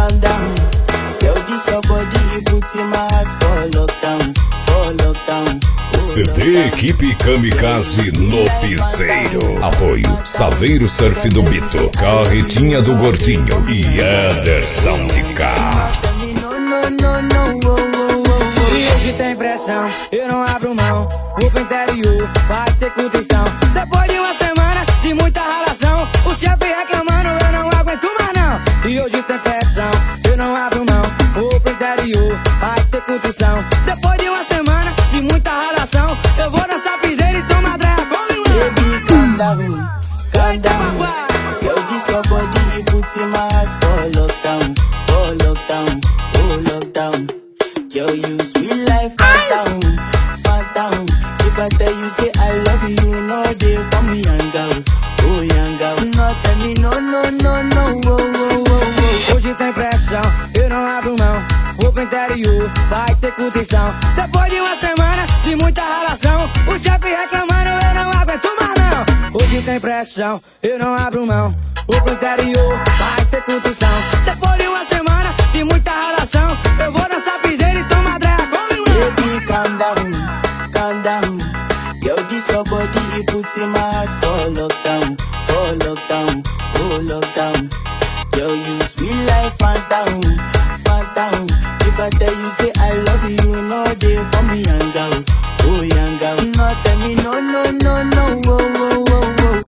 calm down. Yo, this your body, you put in my heart for lockdown, for lockdown. CD Equipe Kamikaze no Piseiro. Apoio Saveiro Surf do Bito, Carretinha do Gordinho e Anderson de Cá. E hoje tem pressão, eu não abro mão. Vou pro interior, vai ter condição. Depois de uma semana de muita ralação, o chefe reclamando, eu não aguento mais não. E hoje tem pressão, eu não abro mão. Vou pro interior, vai ter condição. Depois de uma semana de muita ralação, eu vou dançar piseira e tomar dreia com limão. Baby, calm down, calm down. Yo, this your body, you put in my heart for lockdown, for lockdown, oh lockdown. Yo, you sweet life, down, down. If I tell you say I love you, no day for me, young girl, oh young girl. No tell me no, no, no, no, oh, oh, oh, oh. Hoje tem pressão, eu não abro mão. Vou pro interior, vai ter condição. Depois de uma semana de muita ralação, o chefe reclamando, eu não aguento mais não. Hoje tem pressão, eu não abro mão. Vou pro interior, vai ter condição. Depois de uma semana de muita ralação, eu vou dançar piseira e tomar dreia com limão. Baby, calm down, calm down. Yo, this your body, you put in my heart for lockdown, oh lockdown. Yo, you sweet life, down, down. If I tell you say I love you, no day for me, young girl, oh young girl. No tell me no, no, no, no, oh.